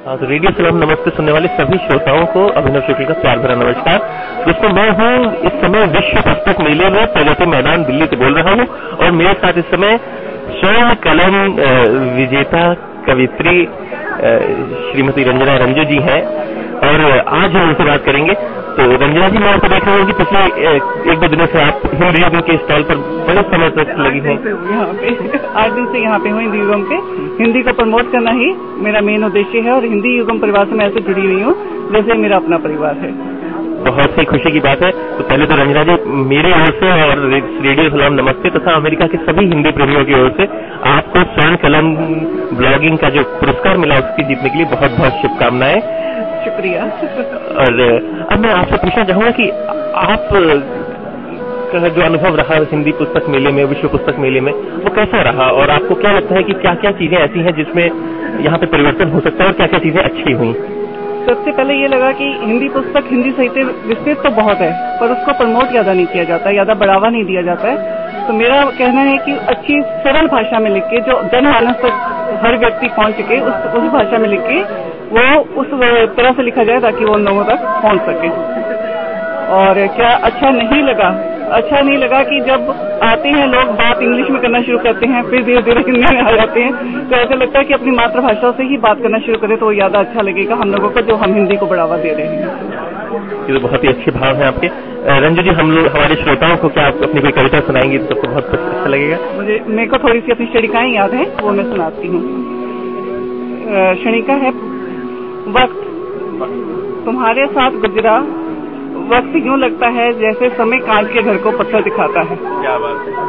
हाँ, तो रेडियो सलाम नमस्ते सुनने वाले सभी श्रोताओं को अभिनव शुक्ल का प्यार भरा नमस्कार। दोस्तों, मैं हूँ इस समय विश्व पुस्तक मेले में प्रगति मैदान दिल्ली से बोल रहा हूँ और मेरे साथ इस समय स्वर्ण कलम विजेता कवित्री श्रीमती रंजना रंजू जी हैं और आज हम उनसे बात करेंगे। तो रंजना जी, मैं आपको देख रहा हूँ कि पिछले एक दो दिनों से आप हिंदी युगम के स्टॉल पर बड़े समय तक लगी हैं। यहाँ पे 8 दिन से यहाँ पे हूँ हिंदी युगम के। हिंदी को प्रमोट करना ही मेरा मेन उद्देश्य है और हिंदी युगम परिवार से मैं ऐसे जुड़ी हुई हूँ जैसे मेरा अपना परिवार है। बहुत ही खुशी की बात है। तो पहले तो रंजना जी, मेरी ओर से और रेडियो सलाम नमस्ते तथा अमेरिका के सभी हिंदी प्रेमियों की ओर से आपको स्वर्ण कलम ब्लॉगिंग का जो पुरस्कार मिला उसकी जीतने के लिए बहुत बहुत शुभकामनाएं। शुक्रिया। और अब मैं आपसे पूछना चाहूंगा कि आप का जो अनुभव रहा हिंदी पुस्तक मेले में, विश्व पुस्तक मेले में, वो कैसा रहा और आपको क्या लगता है कि क्या क्या चीजें ऐसी हैं जिसमें यहाँ पे परिवर्तन हो सकता है और क्या क्या चीजें अच्छी हुई? सबसे पहले ये लगा कि हिंदी पुस्तक, हिंदी साहित्य विस्तृत तो बहुत है पर उसको प्रमोट ज्यादा नहीं किया जाता है, ज्यादा बढ़ावा नहीं दिया जाता है। तो मेरा कहना है कि अच्छी सरल भाषा में लिख के जो जनमानस तक हर व्यक्ति पहुंच सके उस भाषा में लिख के वो उस तरह से लिखा जाए ताकि वो लोगों तक पहुंच सके। और क्या अच्छा नहीं लगा कि जब आते हैं लोग बात इंग्लिश में करना शुरू करते हैं फिर धीरे धीरे हिंदी में आ जाते हैं, तो ऐसा लगता है कि अपनी मातृभाषा से ही बात करना शुरू करें तो वो ज्यादा अच्छा लगेगा हम लोगों को जो हम हिंदी को बढ़ावा दे रहे हैं। ये तो बहुत ही अच्छे भाव है आपके। रंजू जी, हम लोग हमारे श्रोताओं को क्या आप अपनी कोई कविता सुनाएंगी तो बहुत अच्छा लगेगा। मेरे को थोड़ी सी अपनी शणिकाएं याद है, वो मैं सुनाती हूँ। शणिका है, वक्त तुम्हारे साथ गुजरा, वक्त यूं लगता है जैसे समय कांच के घर को पत्थर दिखाता है। क्या बात है।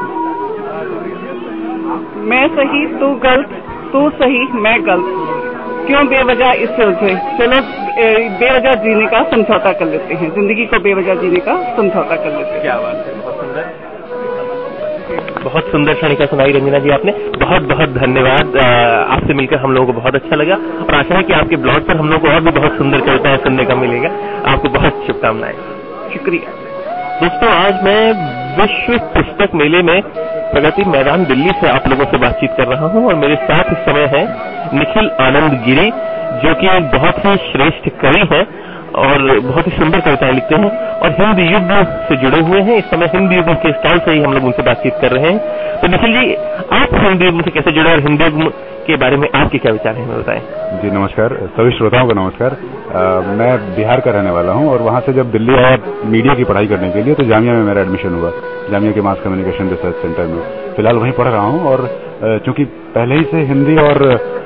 मैं सही तू गलत, तू सही मैं गलत, क्यों बेवजह इससे उलझे, चलो बेवजह जीने का समझौता कर लेते हैं, जिंदगी को बेवजह जीने का समझौता कर लेते हैं। क्या बात है, बहुत सुंदर, बहुत सुंदर क्षणिका सुनाई रंजना जी आपने। बहुत बहुत धन्यवाद। आपसे मिलकर हम लोगों को बहुत अच्छा लगा और आशा है कि आपके ब्लॉग पर हम लोगों को और भी बहुत सुंदर कविताएं सुनने का मिलेगा। आपको बहुत शुभकामनाएं। शुक्रिया। दोस्तों, आज मैं विश्व पुस्तक मेले में प्रगति मैदान दिल्ली से आप लोगों से बातचीत कर रहा हूं और मेरे साथ इस समय है निखिल आनंद गिरी, जो कि एक बहुत ही श्रेष्ठ कवि है और बहुत ही सुंदर कविताएं लिखते हैं और हिंदी युग से जुड़े हुए हैं। इस समय हिंदी युग के स्टॉल से ही हम लोग उनसे बातचीत कर रहे हैं। तो निखिल जी, आप हिंदी युग से कैसे जुड़े और हिंदी युग के बारे में आपके क्या विचार हैं, बताएं। जी नमस्कार, सभी श्रोताओं को नमस्कार। मैं बिहार का रहने वाला हूं और वहां से जब दिल्ली आया मीडिया की पढ़ाई करने के लिए तो जामिया में मेरा एडमिशन हुआ, जामिया के मास कम्युनिकेशन रिसर्च सेंटर में। फिलहाल वहीं पढ़ रहा हूं और चूंकि पहले से हिंदी और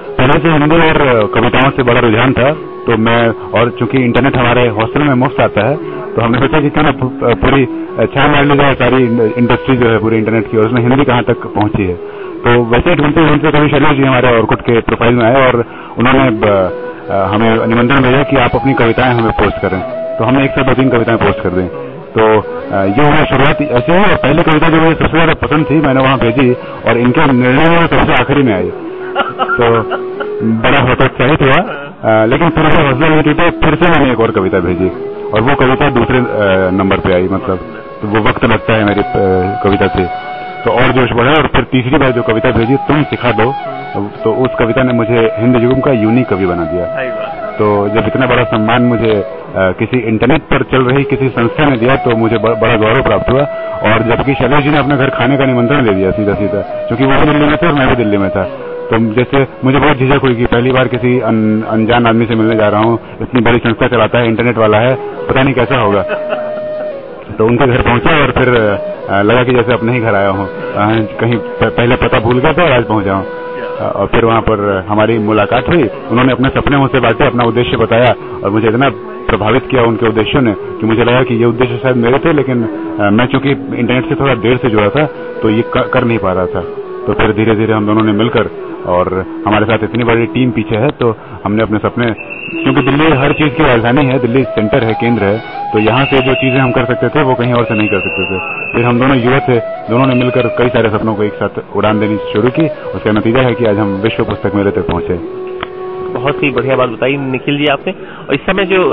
कविताओं से बड़ा रुझान था तो मैं, और चूंकि इंटरनेट हमारे हॉस्टल में मुफ्त आता है तो हमने सोचा कि क्यों ना पूरी छाया मार ली जाए सारी इंडस्ट्री जो है पूरी इंटरनेट की, और उसमें हिंदी कहाँ तक पहुंची है। तो वैसे ढूंढते ढूंढते कभी शैलेश जी हमारे ऑर्कुट के प्रोफाइल में आए और उन्होंने हमें निमंत्रण भेजा कि आप अपनी कविताएं हमें पोस्ट करें। तो हमने एक से 2-3 कविताएं पोस्ट कर दी। तो ये हमारी शुरुआत ऐसे है। पहली कविता जो मुझे सबसे ज्यादा पसंद थी मैंने वहां भेजी और इनके निर्णय में सबसे आखिरी में आई, तो बड़ा हतोत्साहित हुआ। लेकिन फिर से हौसला नहीं टूटा, फिर से मैंने एक और कविता भेजी और वो कविता दूसरे नंबर पे आई, मतलब तो वो वक्त लगता है मेरी कविता से, तो और जोश बढ़ा। और फिर तीसरी बार जो कविता भेजी तुम सिखा दो, तो उस कविता ने मुझे हिंदी युगम का यूनिक कवि बना दिया। तो जब इतना बड़ा सम्मान मुझे किसी इंटरनेट पर चल रही किसी संस्था ने दिया तो मुझे बड़ा गौरव प्राप्त हुआ। और जबकि शैलेश जी ने अपने घर खाने का निमंत्रण दे दिया सीधा सीधा, क्योंकि वो भी दिल्ली में थे और मैं भी दिल्ली में था। तो जैसे मुझे बहुत झिझक हुई कि पहली बार किसी अनजान आदमी से मिलने जा रहा हूँ, इतनी बड़ी संस्था चलाता है, इंटरनेट वाला है, पता नहीं कैसा होगा। तो उनके घर पहुंचा और फिर लगा कि जैसे अपने ही घर आया हूँ, कहीं पहले पता भूल गया था और आज पहुंचा हूँ। और फिर वहां पर हमारी मुलाकात हुई, उन्होंने अपने सपने मुझसे बांटे, अपना उद्देश्य बताया और मुझे इतना प्रभावित किया उनके उद्देश्यों ने कि मुझे लगा कि ये उद्देश्य शायद मेरे थे, लेकिन मैं चूंकि इंटरनेट से थोड़ा देर से जुड़ा था तो ये कर नहीं पा रहा था। तो फिर धीरे धीरे हम दोनों ने मिलकर, और हमारे साथ इतनी बड़ी टीम पीछे है, तो हमने अपने सपने, क्योंकि दिल्ली हर चीज की राजधानी है, दिल्ली सेंटर है, केंद्र है, तो यहाँ से जो चीजें हम कर सकते थे वो कहीं और से नहीं कर सकते थे। फिर हम दोनों युवा थे, दोनों ने मिलकर कई सारे सपनों को एक साथ उड़ान देनी शुरू की। उसका नतीजा है कि आज हम विश्व पुस्तक मेले तक पहुंचे। बहुत ही बढ़िया बात बताई निखिल जी आपने। और इस समय जो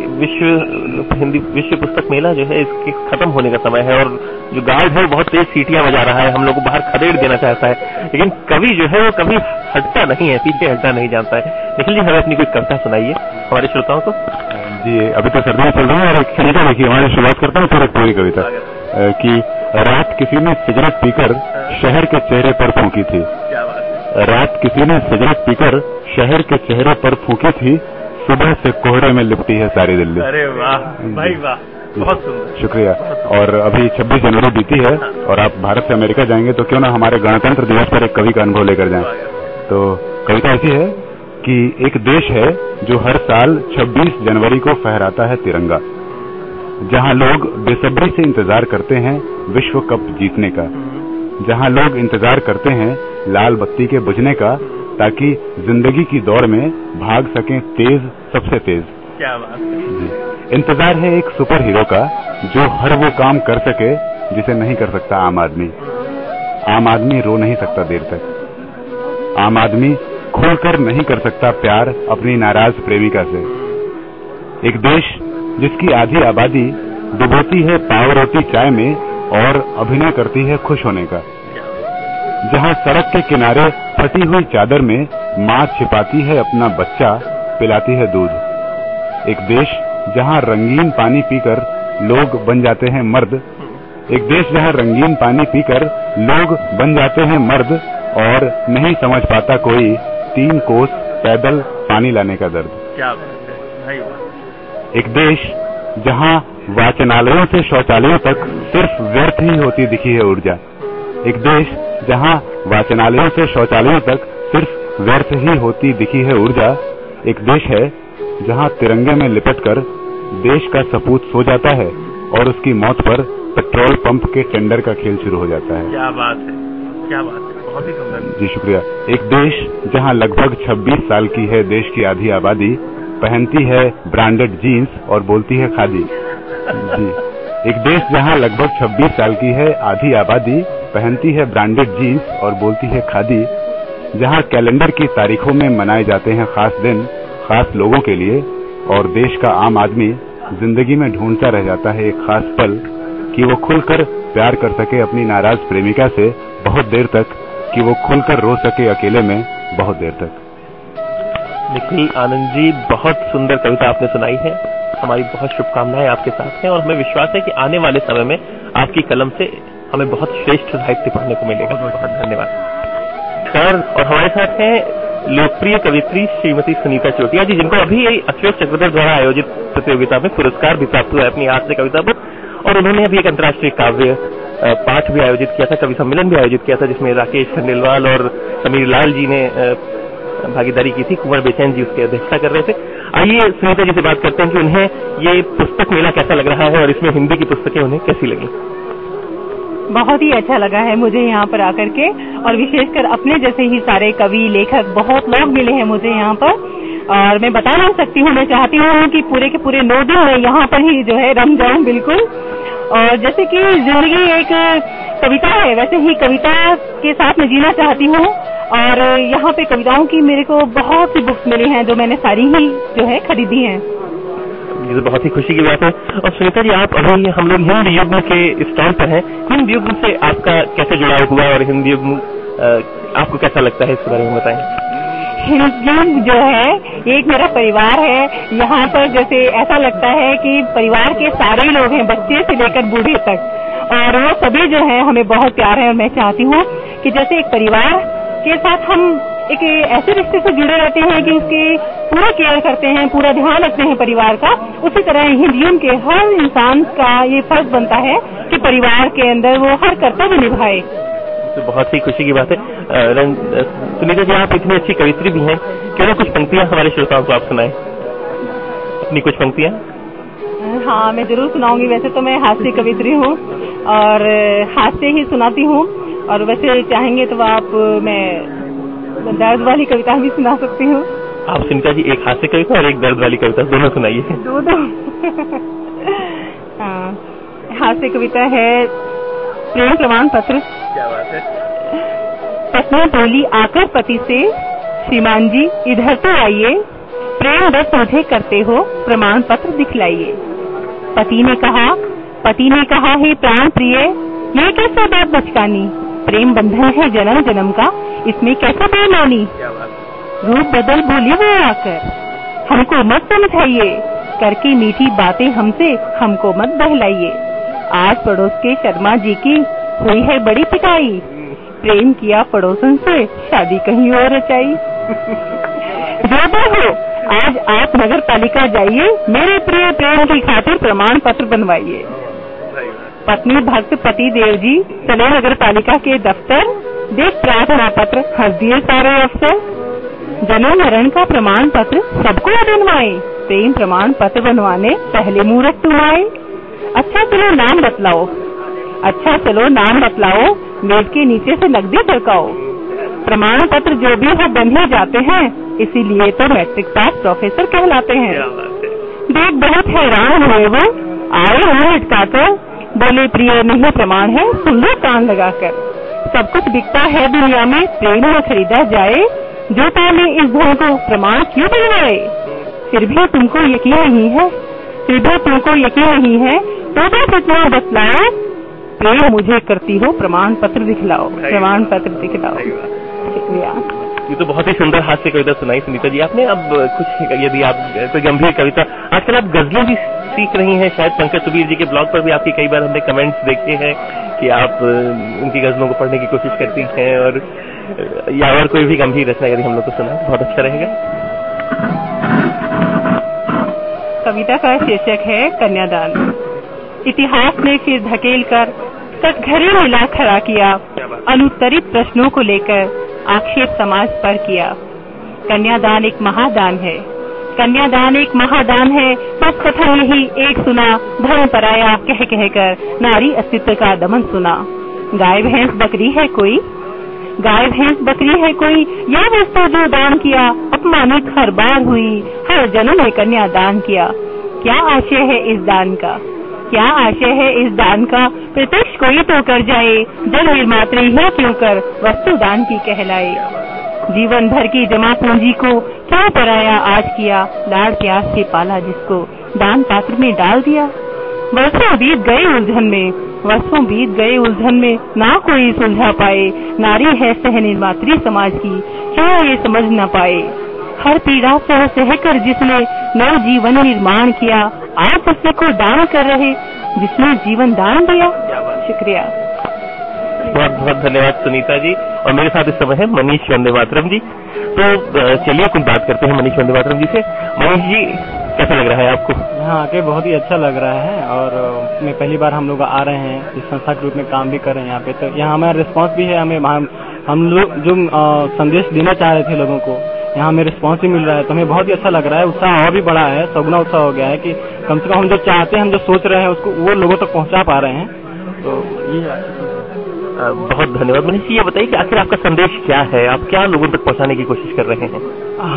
विश्व पुस्तक मेला जो है इसके खत्म होने का समय है और जो गार्ड है वो बहुत तेज सीटियां बजा रहा है, हम लोग को बाहर खदेड़ देना चाहता है, लेकिन कवि जो है वो कभी हटता नहीं है, पीछे हटना नहीं जानता है। निखिल जी हमें अपनी कोई कविता सुनाइए हमारे श्रोताओं को। जी अभी तो सर्दियां चल रही है और एक कविता देखिए हमारी शुरुआत करता हूँ, फिर एक पूरी कविता कि रात किसी ने सिगरेट पीकर शहर के चेहरे पर फूंकी थी। रात किसी ने सिगरेट पीकर शहर के चेहरे पर फूंकी थी, सुबह से कोहरे में लिपटी है सारी दिल्ली। अरे वाह भाई वाह, बहुत सुंदर, शुक्रिया। और अभी 26 जनवरी बीती है और आप भारत से अमेरिका जाएंगे तो क्यों ना हमारे गणतंत्र दिवस पर एक कवि का अनुभव लेकर जाएं। तो कविता ऐसी है कि एक देश है जो हर साल 26 जनवरी को फहराता है तिरंगा, जहां लोग बेसब्री से इंतजार करते हैं विश्व कप जीतने का, जहां लोग इंतजार करते हैं लाल बत्ती के बुझने का, ताकि जिंदगी की दौड़ में भाग सकें तेज सबसे तेज। क्या बात है। इंतजार है एक सुपर हीरो का जो हर वो काम कर सके जिसे नहीं कर सकता आम आदमी। आम आदमी रो नहीं सकता देर तक, आम आदमी खुलकर नहीं कर सकता प्यार अपनी नाराज प्रेमिका से। एक देश जिसकी आधी आबादी डुबोती है पाव रोटी चाय में और अभिनय करती है खुश होने का, जहां सड़क के किनारे फटी हुई चादर में माँ छिपाती है अपना बच्चा, पिलाती है दूध। एक देश जहां रंगीन पानी पीकर लोग बन जाते हैं मर्द, एक देश जहां रंगीन पानी पीकर लोग बन जाते हैं मर्द और नहीं समझ पाता कोई 3 कोस पैदल पानी लाने का दर्द। क्या बात है भाई वाह। एक देश जहां वाचनालयों से शौचालयों तक सिर्फ व्यर्थ ही होती दिखी है ऊर्जा। एक देश जहां वाचनालयों से शौचालयों तक सिर्फ व्यर्थ ही होती दिखी है ऊर्जा। एक देश है जहां तिरंगे में लिपटकर देश का सपूत सो जाता है और उसकी मौत पर पेट्रोल पंप के टेंडर का खेल शुरू हो जाता है। क्या बात है, क्या बात है, बहुत ही सुंदर। जी शुक्रिया। एक देश जहां लगभग 26 साल की है देश की आधी आबादी, पहनती है ब्रांडेड जीन्स और बोलती है खादी। जी एक देश जहां लगभग 26 साल की है आधी आबादी, पहनती है ब्रांडेड जीन्स और बोलती है खादी, जहां कैलेंडर की तारीखों में मनाए जाते हैं खास दिन खास लोगों के लिए, और देश का आम आदमी जिंदगी में ढूंढता रह जाता है एक खास पल कि वो खुलकर प्यार कर सके अपनी नाराज प्रेमिका से बहुत देर तक, कि वो खुलकर रो सके अकेले में बहुत देर तक। निखिल आनंद जी, बहुत सुंदर कविता आपने सुनाई है। हमारी बहुत शुभकामनाएं आपके साथ हैं और हमें विश्वास है कि आने वाले समय में आपकी कलम से हमें बहुत श्रेष्ठ साहित्य पढ़ने को मिलेगा। बहुत बहुत धन्यवाद सर। और हमारे साथ हैं लोकप्रिय कवित्री श्रीमती सुनीता चौटिया जी, जिनको अभी अशोक चक्रधर द्वारा आयोजित प्रतियोगिता में पुरस्कार भी प्राप्त हुआ है अपनी हाथ से कविता पर, और उन्होंने अभी एक अंतर्राष्ट्रीय काव्य पाठ भी आयोजित किया था, कवि सम्मेलन भी आयोजित किया था, जिसमें राकेश खंडेलवाल और समीर लाल जी ने भागीदारी की थी। कुंवर बेचैन जी उसकी अध्यक्षता कर रहे थे। आइए सुनीता जी से बात करते हैं कि उन्हें ये पुस्तक मेला कैसा लग रहा है और इसमें हिंदी की पुस्तकें उन्हें कैसी लगी। बहुत ही अच्छा लगा है मुझे यहाँ पर आकर के, और विशेषकर अपने जैसे ही सारे कवि लेखक बहुत लोग मिले हैं मुझे यहाँ पर, और मैं बता नहीं सकती हूँ, मैं चाहती हूँ कि पूरे के पूरे 9 दिन मैं यहाँ पर ही जो है रम जाऊँ बिल्कुल। और जैसे कि जिंदगी एक कविता है, वैसे ही कविता के साथ मैं जीना चाहती हूँ, और यहाँ पे कविताओं की मेरे को बहुत सी बुक्स मिली हैं जो मैंने सारी ही जो है खरीदी हैं। ये तो बहुत ही खुशी की बात है। और सुनीता जी, आप अभी हम लोग हिंदी युग्म के स्टॉल पर हैं, हिंदी युग्म से आपका कैसे जुड़ाव हुआ और हिंदी युग्म आपको कैसा लगता है, इसके बारे में बताएं। हिंदी युग्म जो है एक मेरा परिवार है। यहाँ पर जैसे ऐसा लगता है कि परिवार के सारे लोग हैं, बच्चे से लेकर बूढ़े तक, और वो सभी जो है हमें बहुत प्यार है। और मैं चाहती हूँ कि जैसे एक परिवार के साथ हम एक ऐसे रिश्ते से जुड़े रहते हैं कि उसकी पूरा केयर करते हैं, पूरा ध्यान रखते हैं परिवार का, उसी तरह हिंदी के हर इंसान का ये फर्ज बनता है कि परिवार के अंदर वो हर कर्तव्य निभाए। तो बहुत ही खुशी की बात है। सुनीता जी, आप इतनी अच्छी कवित्री भी हैं, क्यों ना कुछ पंक्तियां हमारे श्रोताओं को आप सुनाएं, अपनी कुछ पंक्तियां। हाँ, मैं जरूर सुनाऊंगी। वैसे तो मैं हास्य कवित्री हूँ और हास्य ही सुनाती हूँ, और वैसे चाहेंगे तो आप मैं दर्द वाली कविता भी सुना सकती हूँ। आप सुनीता जी एक हास्य कविता और एक दर्द वाली कविता दोनों सुनाइए। दोनों। हाँ, हास्य कविता है प्रेम प्रमाण पत्र। क्या बात है। पत्नी बोली आकर पति से, श्रीमान जी इधर तो आइए, प्रेम बस मुझे करते हो, प्रमाण पत्र दिखलाइए। पति ने कहा हे प्राण प्रिय, ये कैसे बात बचकानी, प्रेम बंधन है जन्म जन्म का, इसमें कैसे बेईमानी। रूप बदल बोली वो आकर, हमको मत समझाइए, करके मीठी बातें हमसे हमको मत बहलाइए। आज पड़ोस के शर्मा जी की हुई है बड़ी पिटाई, प्रेम किया पड़ोसन से, शादी कहीं और रचाई। जो भी हो, आज आप नगर पालिका जाइए, मेरे प्रिय प्रेम की खातिर प्रमाण पत्र बनवाइए। पत्नी भक्त पति देव जी चले नगर पालिका के दफ्तर, देख प्रार्थना पत्र हंस दिए सारे अफसर। जन्म मरण का प्रमाण पत्र सबको बनवाए, प्रेम प्रमाण पत्र बनवाने पहले मुहूर्त तुम आए। अच्छा चलो नाम बतलाओ, मेज के नीचे से नकदी बरकाओ। प्रमाण पत्र जो भी है बन ही जाते हैं, इसीलिए तो मैट्रिक पास प्रोफेसर कहलाते हैं। देख बहुत हैरान हुए वो, आए मुंह लटकाकर, बोले प्रिय नहीं प्रमाण है, सुन लो कान लगाकर। सब कुछ बिकता है दुनिया में, प्रेम न खरीदा जाए, जो पाले इस धन को प्रमाण क्यों बनवाए। फिर भी तुमको यकीन नहीं है, तो बस इतना बतलाओ, प्रेम मुझे करती हो, प्रमाण पत्र दिखलाओ। शुक्रिया। ये तो बहुत ही सुंदर हास्य कविता सुनाई सुनीता जी आपने। अब कुछ यदि आप कोई गंभीर कविता, आजकल आप गजलें भी सीख रही हैं, शायद पंकज सुबीर जी के ब्लॉग पर भी आपकी कई बार हमने कमेंट्स देखे हैं कि आप उनकी गजलों को पढ़ने की कोशिश करती हैं, और या और कोई भी गंभीर रचना यदि हम लोग को सुना तो बहुत अच्छा रहेगा। कविता का शीर्षक है कन्यादान। इतिहास ने फिर धकेल कर कटघरे मिला खड़ा किया, अनुत्तरित प्रश्नों को लेकर आक्षेप समाज पर किया। कन्यादान एक महादान है, बस कथन यही एक सुना, धर्म पराया कह कर नारी अस्तित्व का दमन सुना। गाय भैंस बकरी है कोई, या वस्तु जो दान किया, अपमानित हर बार हुई, हर जन्म में कन्यादान किया। क्या आशय है इस दान का, प्रत्यक्ष कोई तो कर जाए, जन निर्मात्री ही क्यों कर वस्तु दान की कहलाए। जीवन भर की जमा पूंजी को क्यों पराया आज किया, लाड़ प्यार से पाला जिसको दान पात्र में डाल दिया। वर्षों बीत गए उलझन में, ना कोई सुलझा पाए, नारी है सह निर्मात्री समाज की, क्यों ये समझ न पाए। हर पीड़ा सह कर जिसने नव जीवन निर्माण किया, आज उसी को दान कर रहे जिसने जीवन दान दिया। शुक्रिया। बहुत बहुत धन्यवाद सुनीता जी। और मेरे साथ इस समय है मनीष वंदे मातरम जी। तो चलिए कुछ बात करते हैं मनीष वंदे मातरम जी से। मनीष जी, कैसा लग रहा है आपको? यहाँ आके बहुत ही अच्छा लग रहा है, और मैं पहली बार हम लोग आ रहे हैं, इस संस्था के रूप में काम भी कर रहे हैं यहाँ पे। तो यहाँ हमारा रिस्पांस भी है, हम लोग जो संदेश देना चाह रहे थे लोगों को, यहाँ हमें रिस्पांस भी मिल रहा है, तो हमें बहुत ही अच्छा लग रहा है। उत्साह और भी बड़ा है, सगुना उत्साह हो गया है कि कम से कम हम जो चाहते हैं, हम जो सोच रहे हैं, उसको वो लोगों तक पहुँचा पा रहे हैं। तो ये बहुत धन्यवाद। मनीष जी, ये बताइए कि आखिर आपका संदेश क्या है, आप क्या लोगों तक पहुँचाने की कोशिश कर रहे हैं?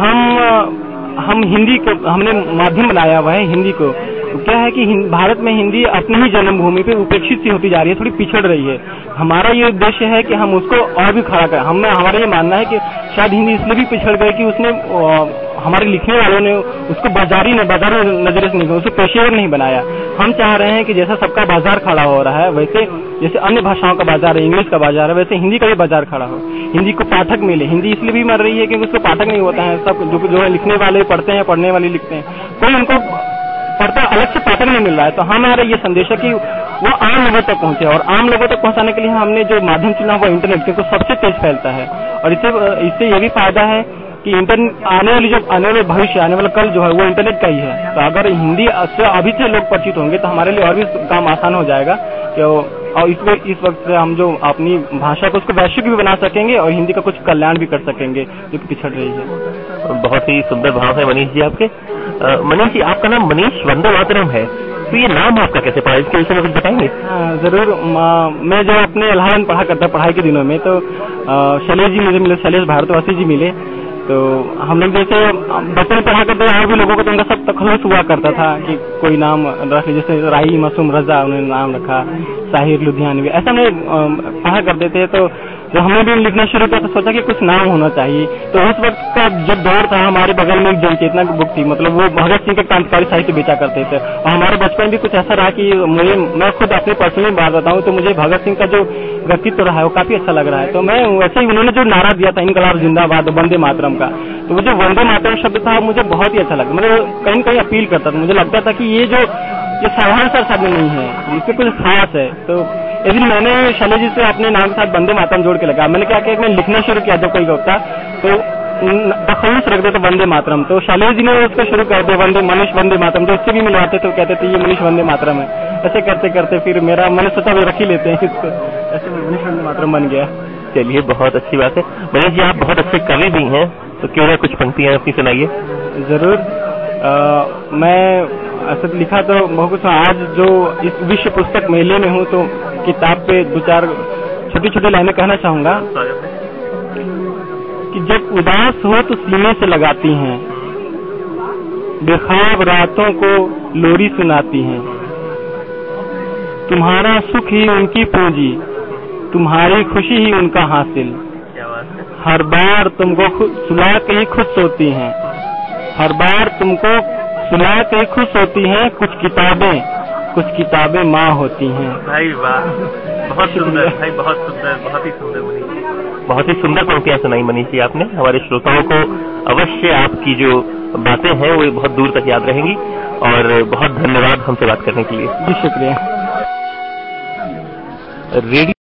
हम हिंदी को हमने माध्यम बनाया हुआ है, हिंदी को। तो क्या है कि भारत में हिंदी अपनी ही जन्मभूमि पे उपेक्षित सी होती जा रही है, थोड़ी पिछड़ रही है। हमारा ये उद्देश्य है कि हम उसको और भी खड़ा करें। हमारा ये मानना है कि शायद हिंदी इसलिए भी पिछड़ गई कि उसने हमारे लिखने वालों ने उसको बाजारी नजर से नहीं, उसे पेशेवर नहीं बनाया। हम चाह रहे हैं कि जैसा सबका बाजार खड़ा हो रहा है, वैसे जैसे अन्य भाषाओं का बाजार है, इंग्लिश का बाजार है, वैसे हिंदी का भी बाजार खड़ा हो, हिंदी को पाठक मिले। हिंदी इसलिए भी मर रही है क्योंकि उसको पाठक नहीं होता है। सब जो है लिखने वाले पढ़ते हैं, पढ़ने वाले लिखते हैं, कोई उनको पढ़ता अलग से पाठक नहीं मिल रहा है। तो हमारा ये संदेश है कि वो आम लोगों तक पहुंचे, और आम लोगों तक पहुंचाने के लिए हमने जो माध्यम चुना वो इंटरनेट, क्योंकि सबसे तेज फैलता है। और इससे ये भी फायदा है कि इंटरनेट आने वाले भविष्य, आने वाला कल जो है वो इंटरनेट का ही है। तो अगर हिंदी से अभी से लोग परिचित होंगे तो हमारे लिए और भी काम आसान हो जाएगा। और इस वक्त से हम जो अपनी भाषा को उसको वैश्विक भी बना सकेंगे, और हिंदी का कुछ कल्याण भी कर सकेंगे जो कि पिछड़ रही है। बहुत ही सुंदर भाव है मनीष जी आपके। मनीष जी, आपका नाम मनीष वंदे मातरम है, तो ये नाम आपका कैसे पड़ा, इसके विषय में कुछ बताएंगे? जरूर। मैं जब अपने इलाहाबाद पढ़ा करता पढ़ाई के दिनों में, तो शैलेश जी मुझे मिले, शैलेश भारतवासी जी मिले। तो हम लोग जैसे बचपन पढ़ा करते और भी लोगों को तो उनका सब तखल्लुस हुआ करता था कि कोई नाम रख, जैसे राही मासूम रजा उन्होंने नाम रखा, साहिर लुधियानवी, ऐसा हमने पढ़ा करते थे। तो तो हमने भी लिखना शुरू किया तो सोचा कि कुछ नाम होना चाहिए। तो उस वक्त का जब दौर था, हमारे बगल में एक जनचेतना की बुक थी, मतलब वो भगत सिंह के क्रांतिकारी साहित्य बेचा करते थे, और हमारे बचपन भी कुछ ऐसा रहा कि मैं खुद अपने पर्सनली बात बताऊं तो मुझे भगत सिंह का जो व्यक्तित्व रहा है वो काफी अच्छा लग रहा है। तो मैं वैसे ही उन्होंने जो नारा दिया था इनकलाब जिंदाबाद वंदे मातरम का, तो वो जो वंदे मातरम शब्द था मुझे बहुत ही अच्छा लगा, मतलब कहीं कहीं अपील करता था। मुझे लगता था कि ये साधारण सा शब्द नहीं है, इसमें कुछ खास है। तो एक दिन मैंने शैलेश जी से अपने नाम के साथ वंदे मातरम जोड़ के लगा। मैंने क्या किया, मैं लिखना शुरू किया जब कोई होता तो तखल्लुस रख देते वंदे मातरम, तो शैलेश जी ने उसको शुरू कर दिया मनीष वंदे मातरम। तो उससे भी मिलवाते तो कहते थे ये मनीष वंदे मातरम है। ऐसे करते करते फिर मैंने सोचा भी रख ही लेते हैं इसको, ऐसे मनीष वंदे मातरम बन गया। चलिए, बहुत अच्छी बात है। मनीष जी, आप बहुत अच्छे कवि भी हैं, तो क्यों ना कुछ पंक्तियां अपनी सुनाइए। जरूर। मैं ऐसा लिखा तो बहुत कुछ। आज जो इस विश्व पुस्तक मेले में हूँ तो किताब पे दो चार छोटी छोटी लाइनें कहना चाहूंगा कि जब उदास हो तो सीने से लगाती हैं, बेख्वाब रातों को लोरी सुनाती हैं, तुम्हारा सुख ही उनकी पूंजी, तुम्हारी खुशी ही उनका हासिल, हर बार तुमको सुला के ही खुश होती हैं, हर बार तुमको सुला के खुश होती हैं, कुछ किताबें माँ होती हैं। भाई वाह, बहुत सुंदर भाई, बहुत सुंदर, बहुत ही सुंदर मनीष जी, बहुत ही सुंदर पंक्तियां सुनाई मनीष जी आपने। हमारे श्रोताओं को अवश्य आपकी जो बातें हैं वो बहुत दूर तक याद रहेंगी, और बहुत धन्यवाद हमसे बात करने के लिए। जी शुक्रिया। रेडियो